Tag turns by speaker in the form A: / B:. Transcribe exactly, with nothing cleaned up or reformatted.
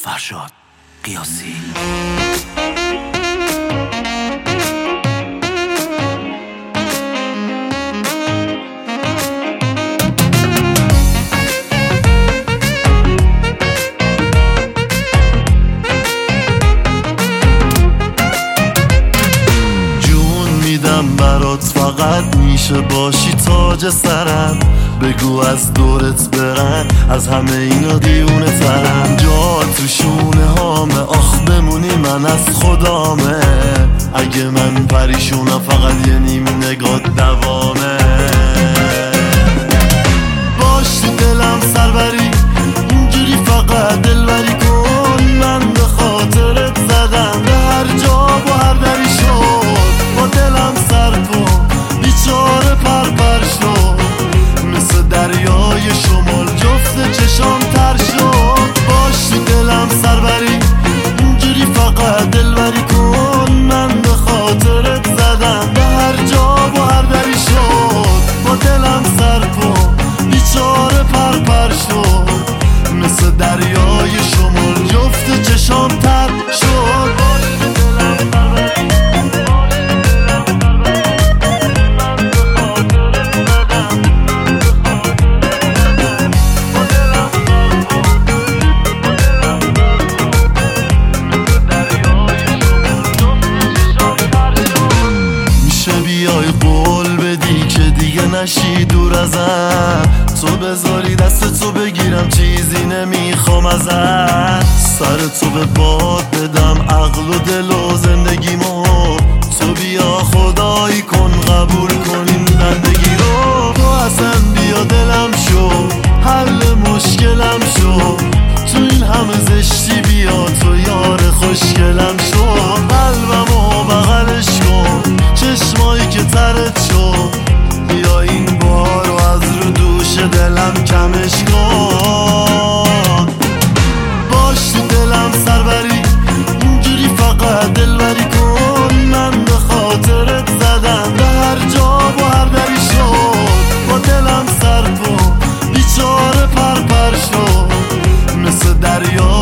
A: فرشاد قیاسی.
B: جون میدم برات، فقط میشه باشی تاج سرم. بگو از دورت برن، از همه اینا دیونه ترم. جا تو شونه هامه، آخ بمونی من از خدامه. اگه من پریشونم فقط یه نیم نگاه دوامه. باش تو دلم سربری، اینجوری فقط دلبری کن. من به خاطرت زدم به هر جا و هر دری شد. با دلم سرپا بیچاره پرپر شد، مثل دریای شمال جفت چشام تر شد. باش تو دلم سربری، اینجوری فقط دلبری کن. من به خاطرت زدم به هر جا و هر دری شد. با دلم سرپا بیچاره پرپر شد، مثل دریای شمال جفت چشام تر شد. نشی دور ازم، تو بذاری دست تو بگیرم، چیزی نمیخوام ازت. سر تو به باد بدم، عقل و دل و زندگیمو. تو بیا خدایی کن، قبول کن این بندگی رو. تو اصلا بیا دلم شو، حل مشکلم شو. تو این همه زشتی بیا، تو یار خوشگلم شو. قلبمو بغلش کن، چشمایی که ترت شو. بیا این بارو از رو دوش دلم کمش کن. باش تو دلم سربری، اینجوری فقط دلبری کن. من به خاطرت زدم به هر جا و هر دری شد. با دلم سرپا بیچاره پرپر شد، مثل دریا